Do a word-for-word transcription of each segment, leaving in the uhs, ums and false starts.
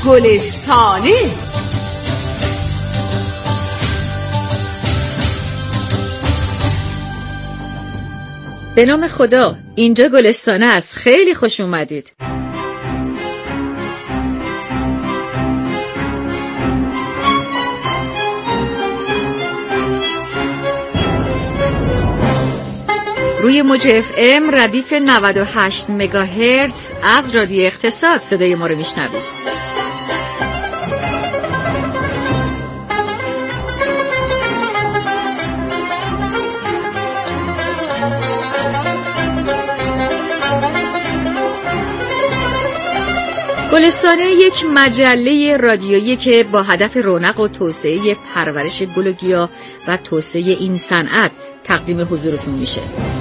گلستانه. به نام خدا، اینجا گلستانه است. خیلی خوش اومدید. روی موج اف ام ردیف نود و هشت مگاهرتز از رادیو اقتصاد صدای ما رو میشنوید. گلستانه یک مجله رادیویی که با هدف رونق و توسعه پرورش گل و گیاه و توسعه این صنعت تقدیم حضورتون میشه.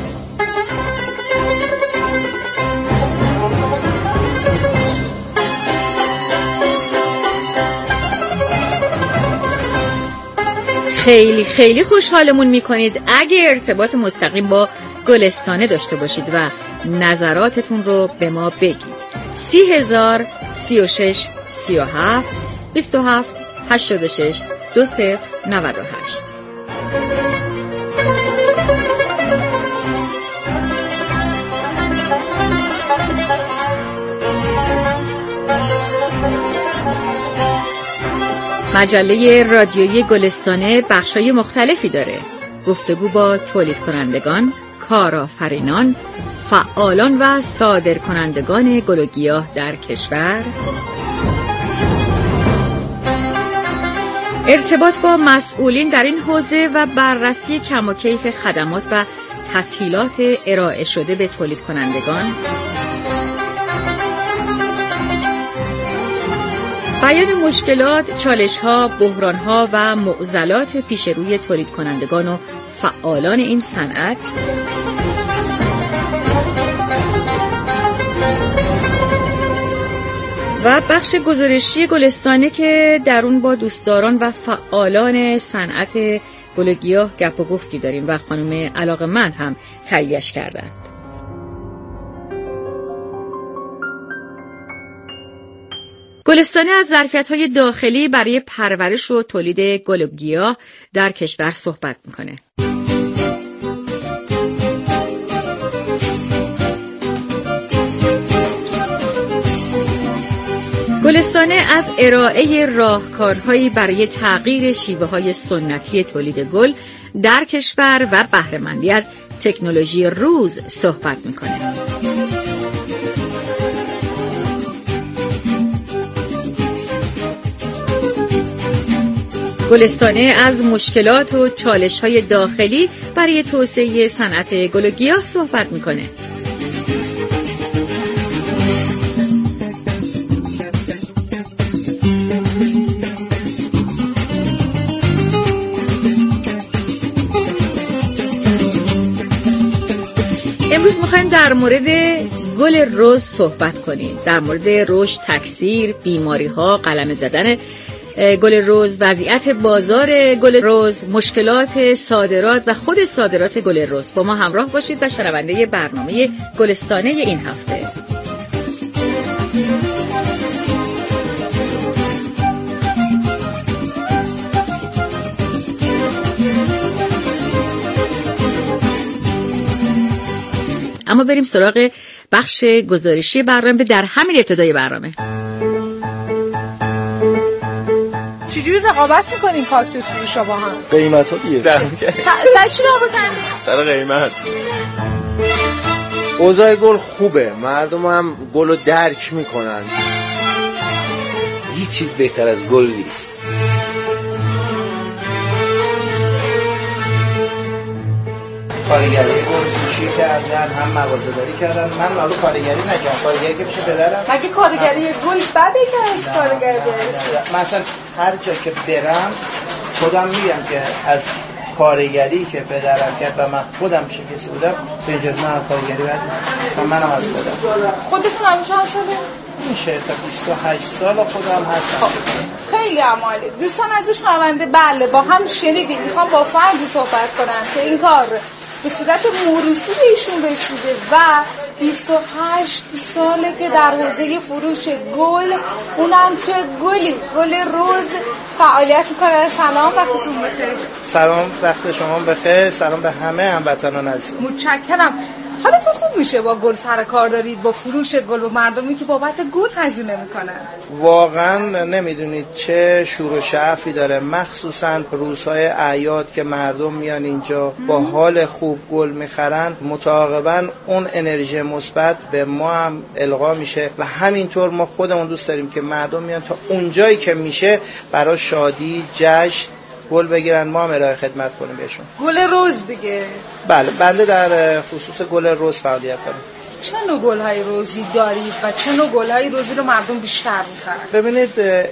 خیلی خیلی خوشحالمون میکنید اگه ارتباط مستقیم با گلستانه داشته باشید و نظراتتون رو به ما بگید. سی هزار سی و شش سی و هفت بیست و هفت هشتاد و شش دو صفر نود و هشت. مجله رادیویی گلستانه بخشای مختلفی داره. گفتگو با تولید کنندگان، کارآفرینان، فعالان و صادرکنندگان گل و گیاه در کشور، ارتباط با مسئولین در این حوزه و بررسی کم و کیف خدمات و تسهیلات ارائه شده به تولید کنندگان، بیان مشکلات، چالش‌ها، بحران‌ها و معضلات پیش روی تولید کنندگان و فعالان این صنعت، و بخش گزارشی گلستانه که در اون با دوستداران و فعالان صنعت گل و گیاه گپ و گفتی داریم و خانم علاقه‌مند هم تهیه‌اش کردند. گلستانه از ظرفیت‌های داخلی برای پرورش و تولید گل و گیاه در کشور صحبت می‌کنه. گلستانه از ارائه راهکارهایی برای تغییر شیوه‌های سنتی تولید گل در کشور و بهره‌مندی از تکنولوژی روز صحبت می‌کنه. گلستانه از مشکلات و چالش‌های داخلی برای توسعه صنعت گل و گیاه صحبت می‌کنه. امروز می‌خوایم در مورد گل رز صحبت کنیم، در مورد رشد، تکثیر، بیماری‌ها، قلمه زدن گل رز، وضعیت بازار گل رز، مشکلات صادرات و خود صادرات گل رز. با ما همراه باشید و شنونده برنامه گلستانه این هفته. اما بریم سراغ بخش گزارشی برنامه در همین ابتدای برنامه. چجوری رقابت میکنیم کاکتوس فروش با هم؟ قیمت ها دیگه سر چی رقابت کنیم؟ سر قیمت. اوضاع گل خوبه، مردم هم گل رو درک میکنن. هیچ چیز بهتر از گل نیست. کارگری گل چی کردن، هم مغازه‌داری کردن. من حالا کارگری نکردم، کارگری که میشه پدرم. مگه کارگری گل بده که از کارگر برسه؟ مثلا هر جا که برم خودم میگم که از کارگری که پدرم کرد و من خودم پیش کسی بودم به اینجا من کارگری بد نیستم. منم از خودم. خودتون هم چند ساله؟ میشه تا بیست و هشت سال خودم هستم. خیلی عالی. دوستان ازش شنونده بله با هم شنیدیم. میخوام با فردی صحبت کنم که این کار به صورت موروثی به ایشون رسیده و بیست و هشت ساله که در حوزه فروش گل، اونم چه گلی، گل رز فعالیت میکنه. سلام، وقتتون بخیر. سلام، وقت شما بخیر. سلام به همه هموطنان عزیز. متشکرم. حالتون خوب میشه با گل سر کار دارید، با فروش گل و مردمی که بابت گل هزینه میکنن؟ واقعا نمیدونید چه شور و شعفی داره، مخصوصا روزهای اعیاد که مردم میان اینجا با حال خوب گل میخرن، متعاقبا اون انرژی مثبت به ما هم القا میشه و همینطور ما خودمون دوست داریم که مردم میان تا اونجایی که میشه برای شادی، جشن گل بگیرن، ما هم ارائه خدمت کنیم بهشون. گل رز دیگه؟ بله، بنده در خصوص گل رز فعالیت دارم. چه نوع گل‌های رزی دارید و چه نوع گل‌های رزی رو مردم بیشتر می‌خرن؟ ببینید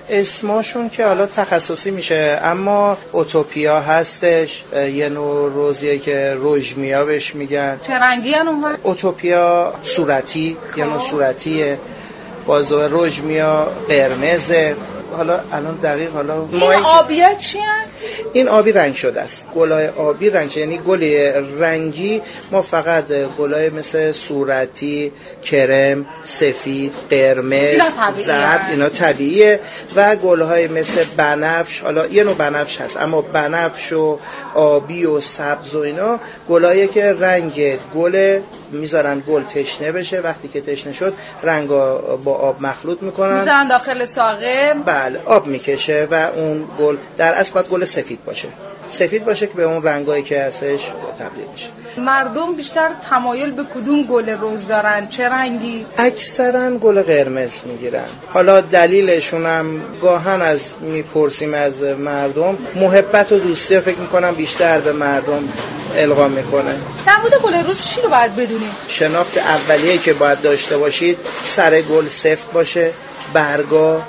اسمشون که حالا تخصصی میشه، اما اوتوپیا هستش، یه نوع رزیه که رژمیا بهش میگن. چه رنگی ان اونها؟ اوتوپیا صورتی، یه نوع صورتیه. بازو رژمیا قرمزه. حالا الان دقیق حالا این آبیا چی هست؟ این آبی رنگ شده است. گلای آبی رنگ شده، یعنی گل رنگی ما فقط گلای مثل صورتی، کرم، سفید، قرمز، زرد اینا طبیعیه و گلهای مثل بنفش، حالا یه نوع بنفش هست اما بنفش و آبی و سبز و اینا گلایی که رنگ گل میذارن گل تشنه بشه، وقتی که تشنه شد رنگ با آب مخلوط میکنن، میذارن داخل ساقه، بله آب میکشه و اون گل در اصل باید گل سفید باشه، سفید باشه که به اون رنگایی که هستش تبدیل میشه. مردم بیشتر تمایل به کدوم گل رز دارن؟ چه رنگی؟ اکثرا گل قرمز میگیرن. حالا دلیلشون هم گاهن از میپرسیم از مردم، محبت و دوستی فکر میکنم بیشتر به مردم القا میکنه. در مورد گل رز چی رو باید بدونیم؟ شناخت اولیه‌ای که باید داشته باشید، سر گل سفت باشه، برگا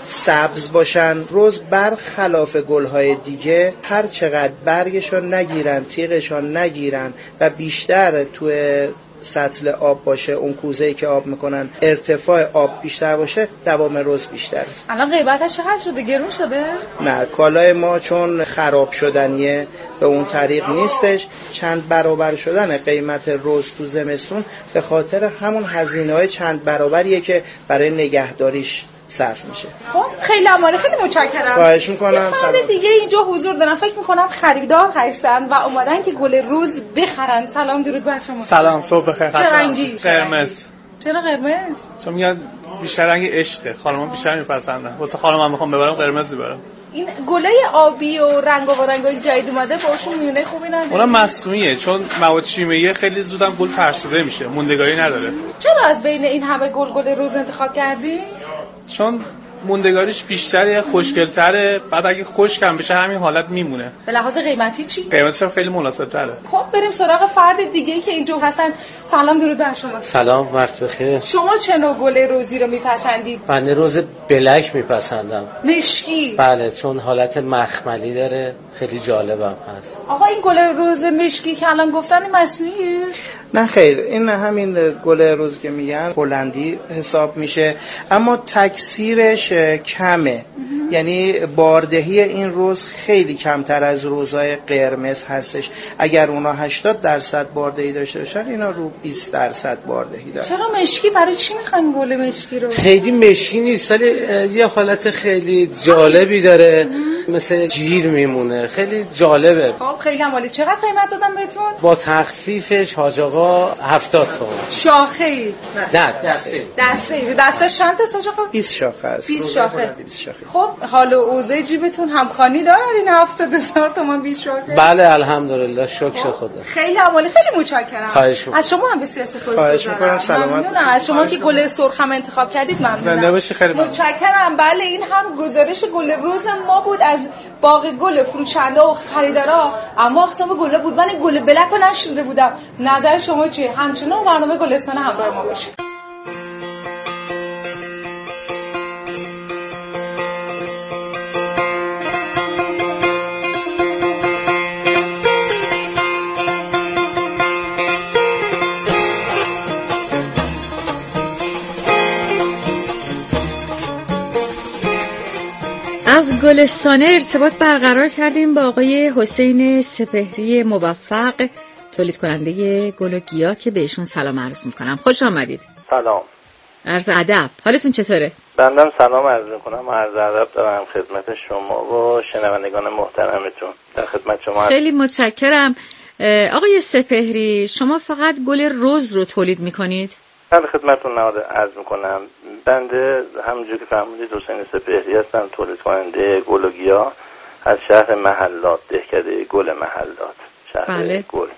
سبز باشن. رز برخلاف گل‌های دیگه هر چقدر برگشون نگیرن، تیغشون نگیرن و بیشتر توی سطل آب باشه، اون کوزه‌ای که آب میکنن ارتفاع آب بیشتر باشه، دوام رز بیشتر است. الان قیمتش چقدر شده؟ گرون شده؟ نه، کالای ما چون خراب شدنیه به اون طریق نیستش. چند برابر شدن قیمت رز تو زمستون به خاطر همون هزینه‌های چند برابریه که برای نگهداریش صرف میشه. خب خیلی عمالی، خیلی متشکرم. خواهش میکنم. فرد دیگه اینجا حضور دارن، فکر میکنم خریدار هستن و اومدن که گل رز بخرن. سلام، درود بر شما. سلام، صبح بخیر. چه رنگی؟ قرمز. چرا قرمز؟ چون میگن بیشتر رنگ عشقه، خانم‌ها بیشتر میپسندن. واسه خانمم میخوام ببرم قرمز ببرم. این گلای آبی و رنگ و رنگای جدید اومده باشون میونه خوبی نداره؟ اونم مصنوعیه، چون مواد شیمیایی خیلی زودم گل فرسوده میشه، موندگاری نداره. چرا از بین این همه گل گل رز انتخاب کردی؟ چون موندگاریش بیشتره، خوشگل‌تره، بعد اگه خشکم بشه همین حالت میمونه. به لحاظ قیمتی چی؟ قیمتش هم خیلی مناسب‌تره. خب بریم سراغ فرد دیگه‌ای که اینجا هستن. سلام، درود بر شما. سلام، وقت بخیر. شما چه نوع گل رزی رو میپسندید؟ من رز بلک میپسندم. مشکی؟ بله، چون حالت مخملی داره، خیلی جالبم هست. آقا این گل رز مشکی که الان گفتن این مصنوعیه؟ نه خیر، این همین گل رز که میگن هلندی حساب میشه، اما تکثیرش کمه. یعنی باردهی این رز خیلی کمتر از رزهای قرمز هستش. اگر اونا هشتاد درصد باردهی داشته باشن، اینا رو بیست درصد باردهی دارن. چرا مشکی؟ برای چی میخواین گل مشکی رو؟ خیلی مشکی نیست، ولی یه حالت خیلی جالبی داره، مثل جیر میمونه، خیلی جالبه. خب خیلی عالی. چقدر قیمت دادم بهتون؟ با تخفیفش حاج آقا هفتاد تومن. شاخه‌ای؟ نه، دسته. دسته. دستش چند تا حاج آقا؟ بیست شاخه است. بیست شاخه. بیست شاخه. خب حال و اوضاع جیبتون همخوانی داره این هفتاد هزار تومان بیست شاخه؟ بله الحمدلله، شکر خدا. خیلی عالی، خیلی متشکرم. خواهش می‌کنم. از شما هم بسیار سپاسگزارم. خواهش می‌کنم. سلامت. از شما که گل سرخ هم انتخاب کردید ممنونم. زنده باشی. خیلی متشکرم. بله این هم گزارش گل رز ما بود از باغ گل فروشنده و خریدارا، اما اقسام گل بود. من گل بلک رو نشنیده بودم. نظر شما چیه؟ همچنان برنامه گلستان همراه ما باشید. از گلستانه ارتباط برقرار کردیم با آقای حسین سپهری موفق، تولید کننده گل و گیاه که بهشون سلام عرض میکنم. خوش آمدید. سلام. عرض ادب. حالتون چطوره؟ بندم سلام عرض میکنم. عرض ادب دارم خدمت شما و شنوندگان محترمتون. در خدمت شما هست. خیلی متشکرم. آقای سپهری، شما فقط گل رز رو تولید میکنید؟ در خدمتتون عرض میکنم. بنده همونجوری که فرمودید حسین سپهری هستم، تولید کننده گل و گیاه از شهر محلات، دهکده گل محلات، شهر بله. گل.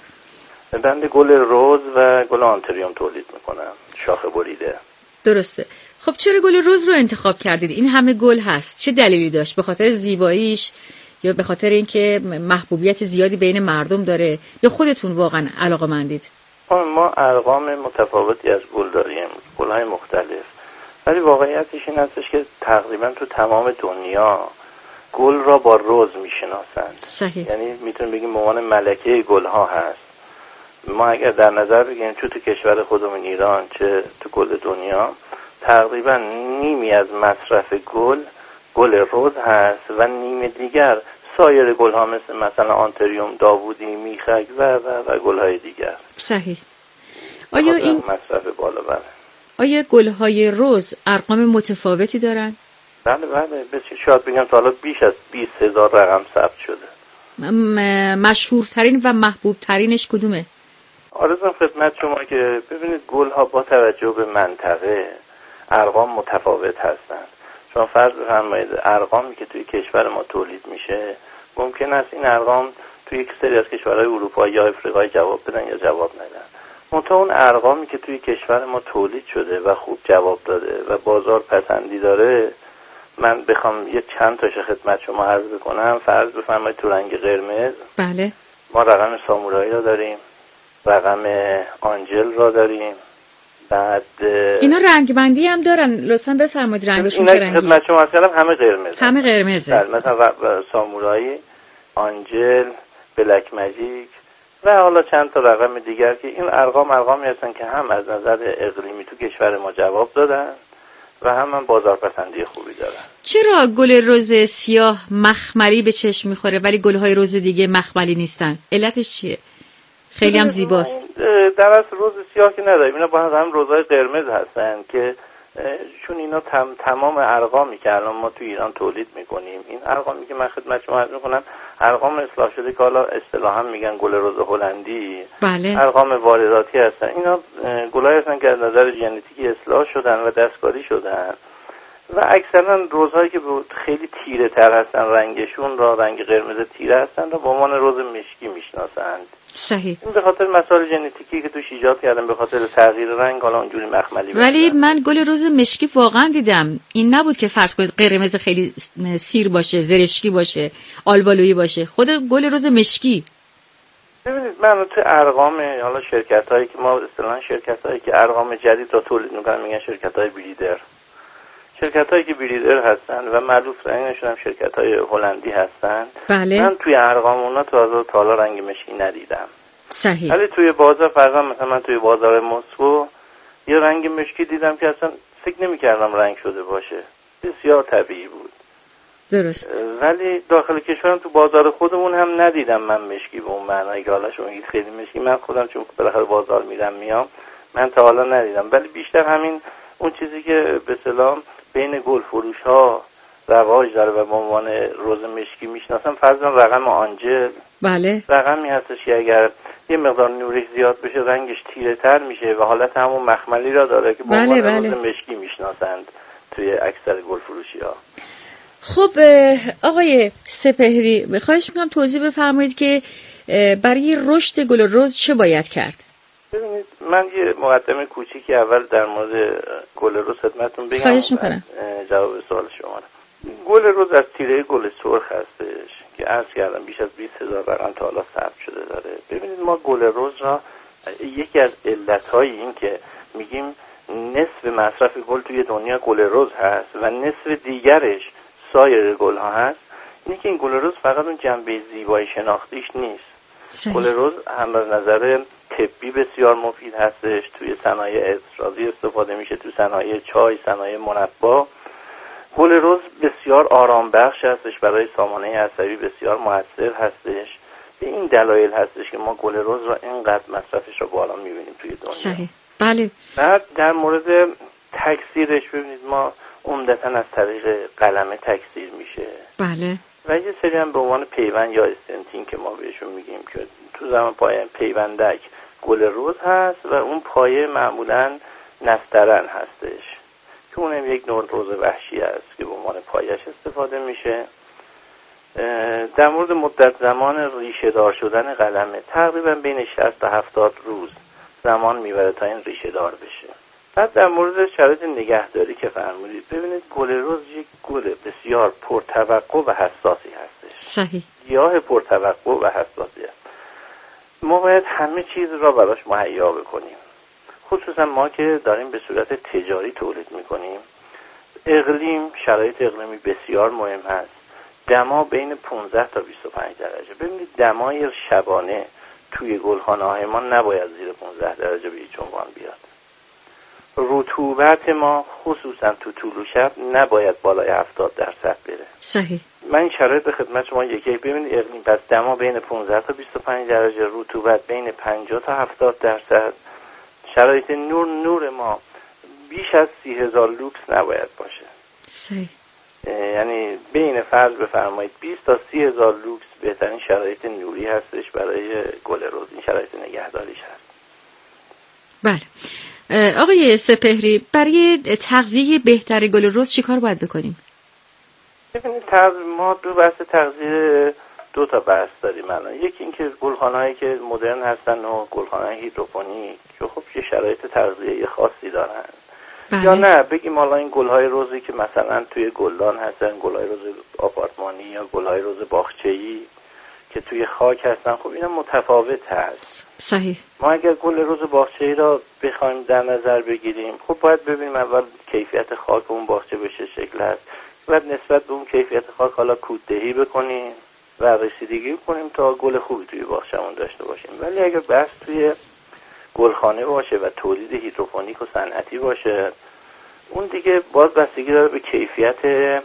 بنده گل رز و گل آنتریوم تولید میکنم، شاخه بریده. درسته. خب چرا گل رز رو انتخاب کردید؟ این همه گل هست، چه دلیلی داشت؟ به خاطر زیباییش یا به خاطر اینکه محبوبیت زیادی بین مردم داره یا خودتون واقعا علاقه‌مندید؟ ما ارقام متفاوتی از گل داریم، گل‌های مختلف، ولی واقعیتش این هستش که تقریبا تو تمام دنیا گل را با رز میشناسند. صحیح. یعنی میتونیم بگیم به عنوان ملکه گل‌ها هست. ما اگر در نظر بگیریم چه تو کشور خودمون ایران چه تو کل دنیا، تقریبا نیمی از مصرف گل گل رز هست و نیم دیگر سایر گل‌ها مثل مثلا آنتریوم، داوودی، میخک و و و گل‌های دیگر. صحیح. آیا این مصرف بالا بره. آیا گل‌های رز ارقام متفاوتی دارن؟ بله بله، بسیار شاید بگم تا حالا بیش از بیست هزار رقم ثبت شده. م- مشهورترین و محبوب ترینش کدومه؟ آرزوام خدمت شما که ببینید گل‌ها با توجه به منطقه ارقام متفاوت هستند. شما فرض بفرمایید ارقامی که توی کشور ما تولید میشه ممکن است این ارقام توی یک سری از کشورهای اروپایی یا آفریقایی جواب بدن یا جواب ندن. منتها اون ارقامی که توی کشور ما تولید شده و خوب جواب داده و بازار پسندی داره، من بخوام یه چند تاش خدمت شما عرض بکنم. فرض بفرمایید تو رنگ قرمز بله ما رقم سامورایی را داریم، رقم آنجل را داریم. بعد اینا رنگ بندی هم دارن، لطفاً بفرمایید رنگشون چه رنگیه؟ خدمت شما عرض کردم همه قرمز همه قرمزه. بله، مثلا سامورایی، آنجل، بلک ماجیک و حالا چند تا رقم دیگر که این ارقام ارقامی هستن که هم از نظر اقلیمی تو کشور ما جواب دادن و هم هم بازارپسندی خوبی دارن. چرا گل رز سیاه مخملی به چشم میخوره ولی گل‌های رز دیگه مخملی نیستن؟ علتش چیه؟ خیلی هم زیباست. در اصل رز سیاه که نداریم، اینا با هم رزهای قرمز هستن که چون اینا تم تمام ارقامی که الان ما تو ایران تولید میکنیم، این ارقامی که من خدمت شما عرض میکنم ارقام اصلاح شده که حالا اصطلاحا میگن گل رز هلندی، بله. ارقام وارداتی هستن. اینا گلایی هستن که از نظر ژنتیکی اصلاح شدن و دستکاری شدن و اکثرا رزهایی که خیلی تیره تر هستن، رنگشون را رنگ قرمز تیره هستن را به عنوان رز مشکی میشناسند. صحیح. این به خاطر مسائل ژنتیکی که توش ایجاد کردن، به خاطر تغییر رنگ حالا اونجوری مخملی. ولی من گل رز مشکی واقعا دیدم، این نبود که فرض کنید قرمز خیلی سیر باشه، زرشکی باشه، آلبالویی باشه، خود گل رز مشکی. ببینید من تو ارقام حالا شرکتایی که ما اصطلاحاً شرکتایی که ارقام جدید را تولید میکنن میگن شرکتای بریدر. شرکتایی که بریدر هستن و معروف رنگشون هم شرکتای هلندی هستن. بله. من توی ارقام اونا تا حالا رنگ مشکی ندیدم. صحیح. ولی توی بازار فرضاً مثلا من توی بازار مسکو یه رنگ مشکی دیدم که اصلا فکر نمی‌کردم رنگ شده باشه. بسیار طبیعی بود. درست. ولی داخل کشورم تو بازار خودمون هم ندیدم من مشکی به اون معنی که حالا شما میگید خیلی مشکی. من خودم چون بالاخره بازار میرم میام، من تا حالا ندیدم. ولی بیشتر همین اون چیزی که به اصطلاح بین گل فروش ها رواج داره و به عنوان رز مشکی میشناسم، فرضاً رقم آنجل. بله. رقمی هستش که اگر یه مقدار نورش زیاد بشه رنگش تیره تر میشه و حالت همون مخملی را داره که به بله عنوان بله. رز مشکی میشناسند توی اکثر گل فروشی ها. خب آقای سپهری، خواهش میکنم توضیح بفرمایید که برای رشد گل رز چه باید کرد؟ ببینید من یه مقدمه کوچیکی اول در مورد گل رز خدمتتون بگم. خواهش میکنم. جواب سوال شما رو. گل رز از تیره گل سرخ هستش که عرض کردم بیش از بیست هزار رقم تا حالا ثبت شده داره. ببینید ما گل رز را یکی از علتهای این که میگیم نصف مصرف گل توی دنیا گل رز هست و نصف دیگرش سایر گل ها هست، اینه که این گل رز فقط اون جنبه زیبایی شناختیش نیست. گل رز هم از نظر طبی بسیار مفید هستش، توی صنایع استرازی استفاده میشه، توی صنایع چای، صنایع مربا. گل رز بسیار آرام بخش هستش، برای سامانه عصبی بسیار موثر هستش. به این دلایل هستش که ما گل رز را اینقدر مصرفش رو بالا میبینیم توی دنیا. صحیح. بله. بعد در مورد تکثیرش ببینید ما عمدتاً از طریق قلمه تکثیر میشه. بله. و یه سری هم به عنوان پیوند یا استنتین که ما بهشون میگیم که تو زمان پایه پیوندک گل رز هست و اون پایه معمولاً نسترن هستش که اونم یک نوع رز وحشی است که به عنوان پایش استفاده میشه. در مورد مدت زمان ریشه دار شدن قلمه تقریبا بین شصت تا هفتاد روز زمان میبره تا این ریشه دار بشه. بعد در مورد شرایط نگهداری که فرمودید ببینید گل رز یک گل بسیار پرتوقع و حساسی هستش. صحیح. گیاه پرتوقع و حساسی است. ما باید همه چیز را براش مهیا بکنیم، خصوصا ما که داریم به صورت تجاری تولید میکنیم. اقلیم، شرایط اقلیمی بسیار مهم هست. دما بین پانزده تا بیست و پنج درجه. ببینید دمای شبانه توی گلخانه های ما نباید زیر پانزده درجه به هیچ عنوان بیاد. رطوبت ما خصوصا تو طول شب نباید بالای هفتاد درصد بره. صحیح. من این شرایط به خدمت شما یکی ببینید اقلیم پس دما بین پانزده تا بیست و پنج درجه، رطوبت بین پنجاه تا هفتاد درصد. شرایط نور نور ما بیش از سی هزار لوکس نباید باشه. صحیح. یعنی بین فرض بفرمایید بیست تا سی هزار لوکس بهترین شرایط نوری هستش برای گل رز. این شرایط نگهداریش هست. بله. آقای سپهری، برای تغذیه بهتر گل رز چیکار باید بکنیم؟ ببینید تغذیه ما دو بحث تغذیه دو تا بحث داریم الان. یکی اینکه گلخانه‌هایی که مدرن هستن و گلخانه‌های هیدروپونیک که خب یه شرایط تغذیه خاصی دارن. بله. یا نه بگیم حالا این گل‌های رزی که مثلا توی گلدان هستن، گل‌های رز آپارتمانی یا گل‌های رز باغچه‌ای که توی خاک هستن، خب اینا متفاوت هست. صحیح. ما اگر گل رز باغچه‌ای را بخوایم در نظر بگیریم، خب باید ببینیم اول کیفیت خاک اون باغچه به چه شکل هست. بعد نسبت به اون کیفیت خاک حالا کوددهی بکنیم و رسیدگی کنیم تا گل خوبی توی باغچه‌مون داشته باشیم. ولی اگر بس توی گلخانه باشه و تولید هیدروپونیک و صنعتی باشه، اون دیگه باز بستگی داره به کیفیت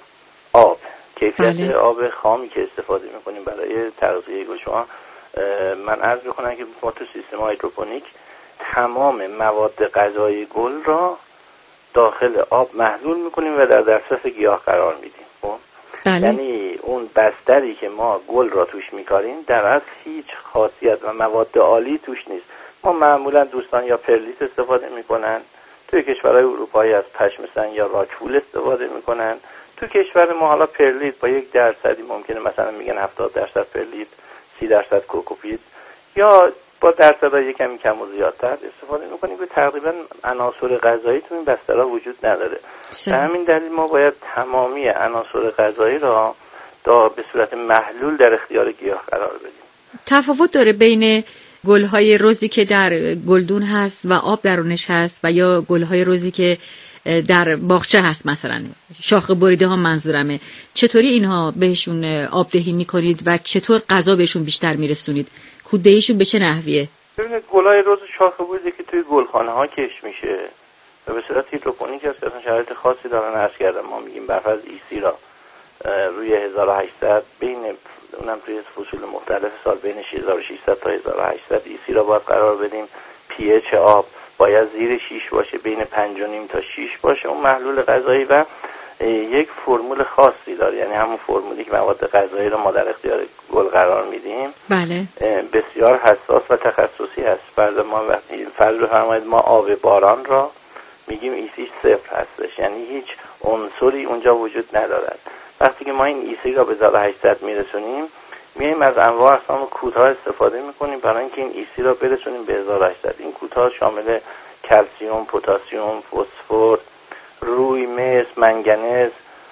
آب، کیفیت بله. آب خامی که استفاده میکنیم برای تغذیه گل. شما من عرض بکنم که ما تو سیستم هیدروپونیک تمام مواد غذایی گل را داخل آب محلول میکنیم و در دسترس گیاه قرار میدیم. خب بله. یعنی اون بستری که ما گل را توش میکاریم در اصل هیچ خاصیت و مواد عالی توش نیست. ما معمولا دوستان یا پرلیت استفاده میکنن، توی کشورهای اروپایی از پشم سن یا راکفول استفاده میکنن. تو کشور ما حالا پرلیت با یک درصدی ممکنه مثلا میگن هفتاد درصد پرلیت، سی درصد کوکوپیت یا با درصدهای کمی کم و زیادتر استفاده میکنیم که تقریبا عناصر غذایی تو این بسترها وجود نداره. به همین دلیل ما باید تمامی عناصر غذایی را به صورت محلول در اختیار گیاه قرار بدیم. تفاوت داره بین گل‌های رزی که در گلدون هست و آب درونش هست و یا گل‌های رزی که در باغچه هست، مثلا شاخ بریده ها منظورمه، چطوری اینها بهشون آب دهی میکنید و چطور غذا بهشون بیشتر میرسونید؟ کوددهیشون به چه نحویه؟ ببینید گل‌های رز شاخ بریده که توی گلخانه ها کش میشه و به صورت هیدروپونیک هست که اصلا شرایط خاصی دارن. عرض کردم ما میگیم برفرض ایسی را روی هزار و هشتصد بین اونم توی فصول مختلف سال بین هزار و ششصد تا هزار و هشتصد ایسی را باید قرار بدیم. پی اچ آب باید زیر شش باشه، بین پنج و نیم تا شش باشه اون محلول غذایی و یک فرمول خاصی داره، یعنی همون فرمولی که مواد غذایی رو ما در اختیار گل قرار میدیم. بله. بسیار حساس و تخصصی هست. فرض ما وقتی فرض بفرمایید ما آب باران را میگیم ایسیش صفر هستش، یعنی هیچ عنصری اونجا وجود ندارد. وقتی که ما این ایسی را به هزار و هشتصد میرسونیم، میایم از انواع اقسام کودها استفاده میکنیم برای اینکه این ایسی را برسونیم به هزار و هشتصد. این کودها شامل کلسیوم، پتاسیم، فسفر، روی، مس، منگنز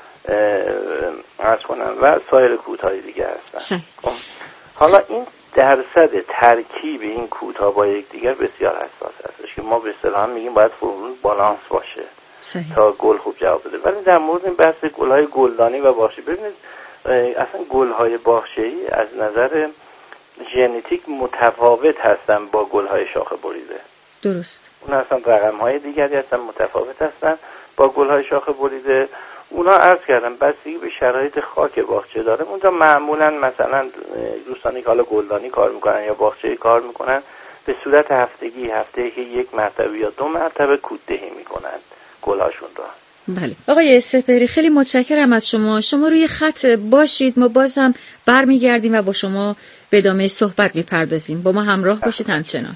عرض کنم و سایر کودهای دیگه هستن. حالا این درصد ترکیب این کودها با یکدیگر بسیار حساس هستش که ما به اصطلاح میگیم باید فرمول بالانس باشه صحیح. تا گل خوب جواب بده. ولی در مورد این بحث گل‌های گلدانی و باغچه‌ای، ببینید اصلا گل‌های باغچه‌ای از نظر ژنتیک متفاوت هستن با گل‌های شاخه بریده. درست. اون اصلا رقم‌های دیگری هستن، متفاوت هستن با گل‌های شاخه بریده. اونا عرض کردم بستگی به شرایط خاک باغچه داره. اونجا معمولا مثلا دوستانی که حالا گلدانی کار میکنن یا باغچه کار میکنن به صورت هفتگی هفته که یک مرتبه یا دو مرتبه کوددهی میکنن گلهاشون رو. بله آقای سپهری خیلی متشکرم از شما. شما روی خط باشید، ما باز هم برمیگردیم و با شما به ادامه صحبت میپردازیم. با ما همراه باشید همچنان.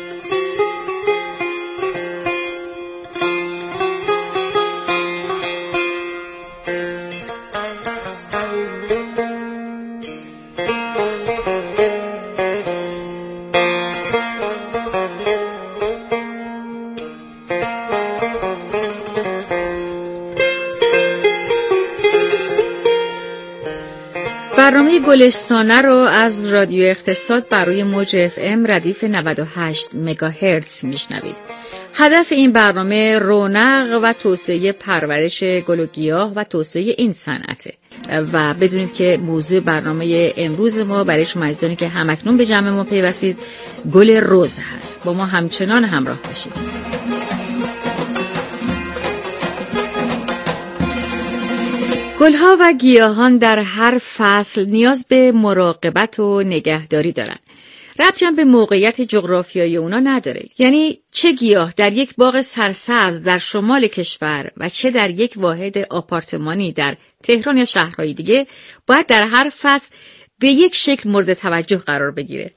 برنامه گلستانه رو از رادیو اقتصاد بر روی موج اف ام ردیف نود و هشت مگاهرتز میشنوید. هدف این برنامه رونق و توسعه پرورش گل و گیاه و توسعه این صنعته و بدونید که موضوع برنامه امروز ما برای شما عزیزانی که همکنون به جمع ما پیوستید گل رز هست. با ما همچنان همراه باشید. گلها و گیاهان در هر فصل نیاز به مراقبت و نگهداری دارند. ربطی هم به موقعیت جغرافیایی اونا نداره. یعنی چه گیاه در یک باغ سرسبز در شمال کشور و چه در یک واحد آپارتمانی در تهران یا شهرهای دیگه باید در هر فصل به یک شکل مورد توجه قرار بگیره.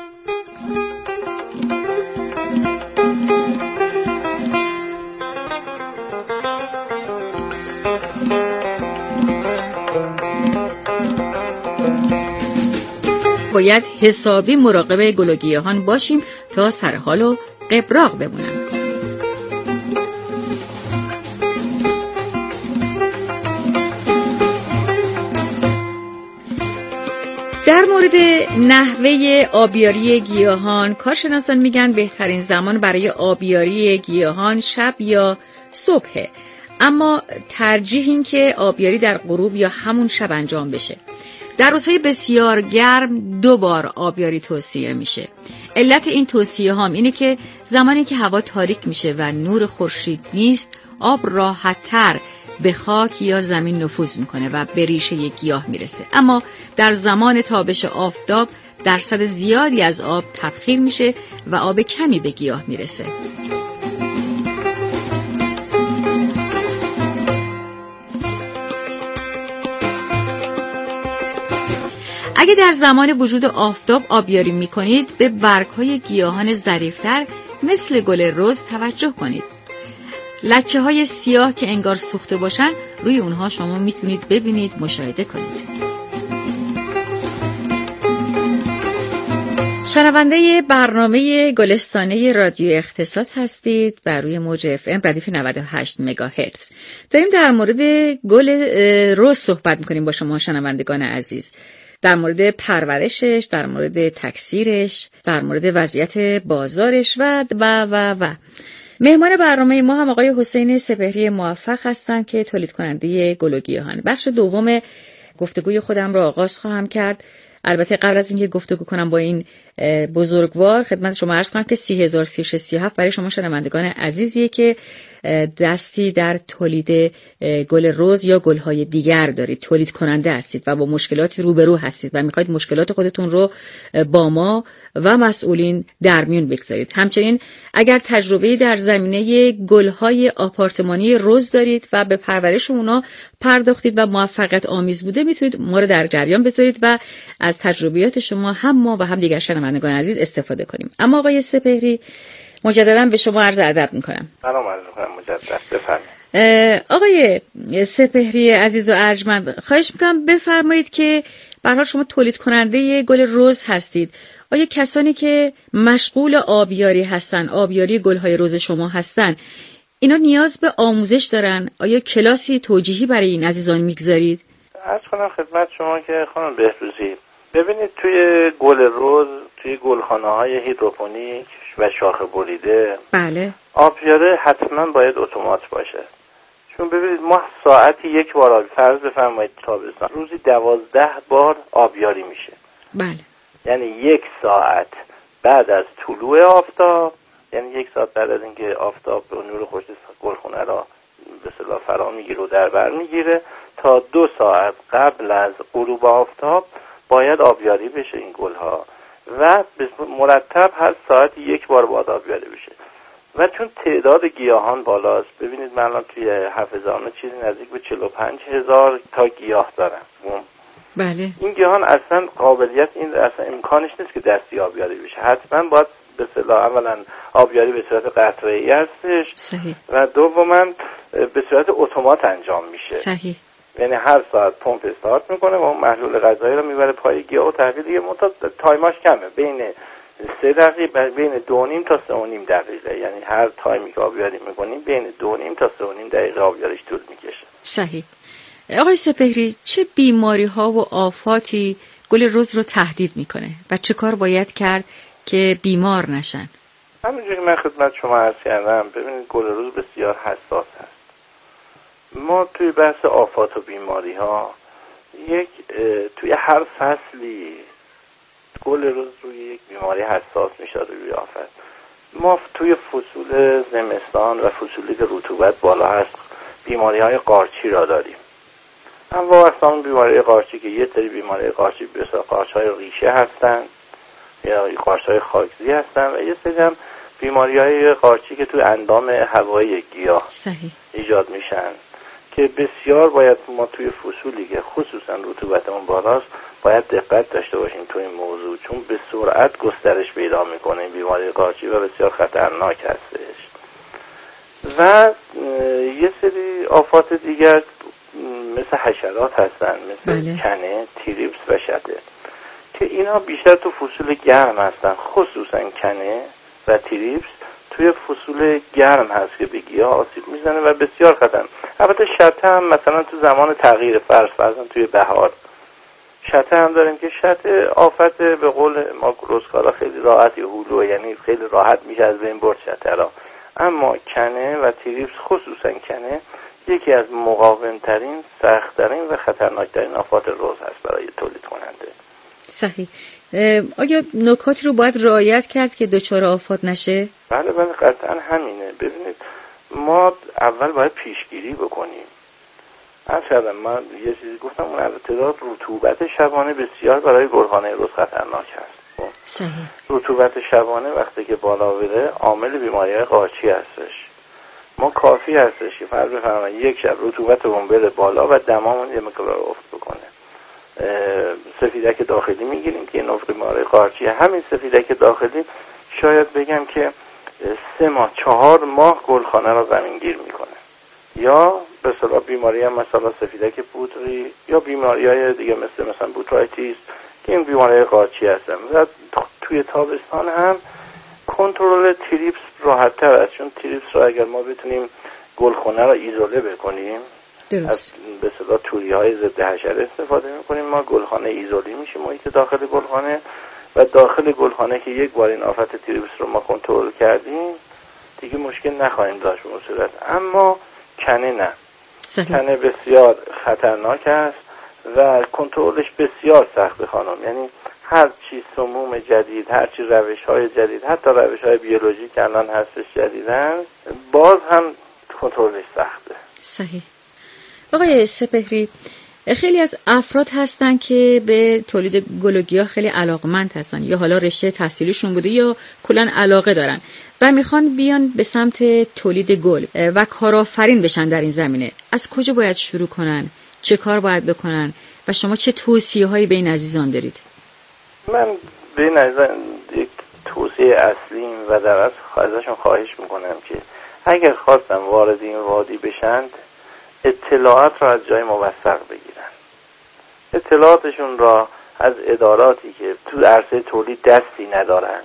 باید حسابی مراقب گل و گیاهان باشیم تا سر حال و قبراق بمونن. در مورد نحوه آبیاری گیاهان، کارشناسان میگن بهترین زمان برای آبیاری گیاهان شب یا صبحه، اما ترجیح این که آبیاری در غروب یا همون شب انجام بشه. در روزهای بسیار گرم دو بار آبیاری توصیه میشه. علت این توصیه هم اینه که زمانی که هوا تاریک میشه و نور خورشید نیست، آب راحت‌تر به خاک یا زمین نفوذ میکنه و به ریشه یک گیاه میرسه. اما در زمان تابش آفتاب درصد زیادی از آب تبخیر میشه و آب کمی به گیاه میرسه. اگه در زمان وجود آفتاب آبیاری میکنید به برگ‌های گیاهان ظریف‌تر مثل گل رز توجه کنید. لکه‌های سیاه که انگار سوخته باشن روی اونها شما میتونید ببینید، مشاهده کنید. شنونده برنامه گلستانه رادیو اقتصاد هستید بر روی موج اف ام ردیف نود و هشت مگاهرتز. داریم در مورد گل رز صحبت میکنیم با شما شنوندگان عزیز. در مورد پرورشش، در مورد تکثیرش، در مورد وضعیت بازارش و و و و مهمان برنامه ما هم آقای حسین سپهری موفق هستند که تولید کننده گل و گیاهن. بخش دوم گفتگوی خودم را آغاز خواهم کرد. البته قبل از اینکه گفتگو کنم با این بزرگوار خدمت شما عرض کنم که سی هزار و سیصد و سی و هفت برای شما شنوندگان عزیزیه که دستی در تولید گل رز یا گل‌های دیگر دارید، تولید کننده هستید و با مشکلاتی روبرو هستید و میخواید مشکلات خودتون رو با ما و مسئولین در میون بگذارید. همچنین اگر تجربه‌ای در زمینه گل‌های آپارتمانی رز دارید و به پرورش اونا پرداختید و موفقیت آمیز بوده، میتونید ما رو در جریان بذارید و از تجربیات شما هم ما و هم دیگر شنوندگان عزیز استفاده کنیم. اما آقای سپهری مجددا به شما عرض ادب میکنم. سلام عرض میکنم مجدد. بفرمایید. آقای سپهری عزیز و ارجمند، خواهش میکنم بفرمایید که به هر حال شما تولید کننده گل رز هستید. آیا کسانی که مشغول آبیاری هستن، آبیاری گل‌های رز شما هستن، اینا نیاز به آموزش دارن؟ آیا کلاسی توجیهی برای این عزیزان میگذارید؟ عرض کنم خدمت شما که خانم بهروزی، ببینید توی گل رز، توی گلخانه‌های هیدروپونیک و شاخه بریده، بله، آبیاری حتما باید اتومات باشه. چون ببینید ما ساعتی یک بار آب، فرض بفرمایید تابستان روزی دوازده بار آبیاری میشه. بله. یعنی یک ساعت بعد از طلوع آفتاب، یعنی یک ساعت بعد از اینکه آفتاب به نور خورشید گلخونه را به اصطلاح فرا میگیره و در بر میگیره. تا دو ساعت قبل از غروب آفتاب باید آبیاری بشه این گلها و مرتب هر ساعت یک بار باید آبیاری بشه. و چون تعداد گیاهان بالاست، ببینید من الان توی حافظه‌نامه چیزی نزدیک به چهل و پنج هزار تا گیاه دارم. بله. این گیاهان اصلا قابلیت این اصلا امکانش نیست که دستی آبیاری بشه. حتما باید به اصطلاح اولا آبیاری به صورت قطره‌ای هستش. صحیح. و دوما به صورت اتومات انجام میشه. صحیح. یعنی هر ساعت پمپ استارت میکنه و اون محلول غذایی رو میبره پای گیاه و تحویل دیگه. مدت تایماش کمه، بین سه دقیقه، بین دو نیم تا سه و نیم دقیقه. یعنی هر تایمی که آبیاری میکنیم بین دو نیم تا سه و نیم دقیقه آبیاریش طول میکشه. صحیح. آقای سپهری، چه بیماری ها و آفاتی گل رز رو تهدید میکنه و چه کار باید کرد که بیمار نشن؟ همونجوری که من خدمت شما عرض کردم، ببینید گل رز بسیار حساس هست. ما توی بحث آفات و بیماری ها یک توی هر فصلی گل رز روی یک بیماری حساس میشه روی آفت. ما توی فصول زمستان و فصولی که رطوبت بالا هست بیماری های قارچی را داریم. اما اصلا بیماری قارچی که یه سری بیماری قارچی بسیار قارچ های ریشه هستن یا قارچ های خاکزی هستن و یه سری هم بیماری های قارچی که توی اندام هوایی گیاه صحیح. ایجاد میشن که بسیار باید ما توی فصولی که خصوصا رطوبتمون بالاست باید دقت داشته باشیم توی این موضوع، چون به سرعت گسترش پیدا میکنه این بیماری قارچی و بسیار خطرناک هستش. و یه سری آفات دیگر مثل حشرات هستن، مثل بله. کنه، تریپس و شته که اینا بیشتر تو فصول گرم هستن. خصوصا کنه و تریپس توی فصول گرم هست که به گیاه آسیب میزنه و بسیار خطرناک. البته شته هم مثلا تو زمان تغییر فرض فرضاً توی بهار شته هم داریم که شته آفت به قول ما رزکارا خیلی راحت هولو، یعنی خیلی راحت میشه از بین برد شته را. اما کنه و تریپس خصوصا کنه یکی از مقاومترین، سخت‌ترین و خطرناکترین آفات رز هست برای تولید کننده. صحیح. آیا نکاتی رو باید رعایت کرد که دچار آفات نشه؟ بله بله قطعا همینه. ببینید ما اول باید پیشگیری بکنیم. اصلا من یه چیزی گفتم، اون ابتدا رطوبت شبانه بسیار برای گلخانه رز خطرناک هست. صحیح. رطوبت شبانه وقتی که بالا بره عامل بیماری‌های قارچی هستش. ما کافی هستش که فرض بفرمایید یک شب رطوبتمون بره بالا و دمامون یه مقدار افت بکنه. سفیدک داخلی میگیریم که نوع بیماری قارچی. همین سفیدک داخلی شاید بگم که سه ماه چهار ماه گلخانه را زمینگیر میکنه. یا به اصطلاح بیماری هم مثلا سفیدک بودری یا بیماری های دیگه مثل مثلا بوترایتیس که این بیماری قارچی هستن. و توی تابستان هم کنترل تریپس راحت تر است، چون تریپس را اگر ما بتونیم گلخانه را ایزوله بکنیم، درست. از به اصطلاح توری های ضد حشره استفاده میکنیم، ما گلخانه ایزولی میشه محیط داخل گلخانه و داخل گلخانه که یک بار این آفت تریپس رو ما کنترل کردیم دیگه مشکل نخواهیم داشت به اون صورت. اما کنه نه. صحیح. کنه بسیار خطرناک است و کنترلش بسیار سخته خانم. یعنی هر چی سموم جدید، هر چی روش های جدید، حتی روش های بیولوژیک الان هستش جدیدن، باز هم کنترلش سخته. صحیح. آقای سپهری، خیلی از افراد هستن که به تولید گل و گیاه خیلی علاقمند هستن، یا حالا رشته تحصیلیشون بوده یا کلاً علاقه دارن و میخوان بیان به سمت تولید گل و کارآفرین بشن در این زمینه. از کجا باید شروع کنن؟ چه کار باید بکنن؟ و شما چه توصیه‌هایی به این عزیزان دارید؟ من به این عزیزان یک توصیه اصلی و در اصل ازشون خواهش میکنم که اگر خواستن وارد این وادی بشند اطلاعات را از جای موثق بگیرن. اطلاعاتشون را از اداراتی که تو عرصه تولید دستی ندارند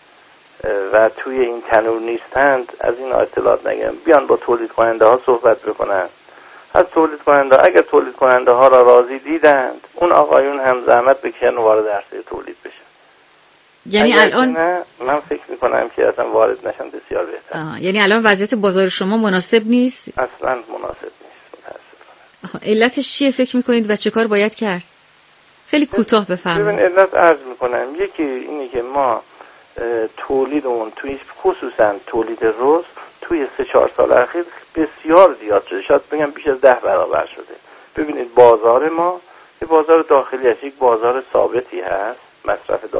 و توی این تنور نیستند از این اطلاعات نگیرن، بیان با تولید کننده ها صحبت بکنن. از تولید کننده اگر تولید کننده ها را راضی دیدند اون آقایون هم زحمت بکشن وارد عرصه تولید بشن. یعنی الان نه من فکر میکنم که اصلا وارد نشن بسیار بهتر. آه. یعنی الان وضعیت بازار شما مناسب نیست؟ اصلا مناسب نیست متاسفانه. علتش چیه فکر میکنید و چه کار باید کرد؟ خیلی کوتاه بفرمایید. ببین علت عرض میکنم، یکی اینه که ما تولیدمون توی خصوصا تولید رز توی سه چهار سال اخیر بسیار زیاد شده، شاید بگم بیش از ده برابر شده. ببینید بازار ما یه بازار داخلی است، یک بازار ثابتی هست، مصرف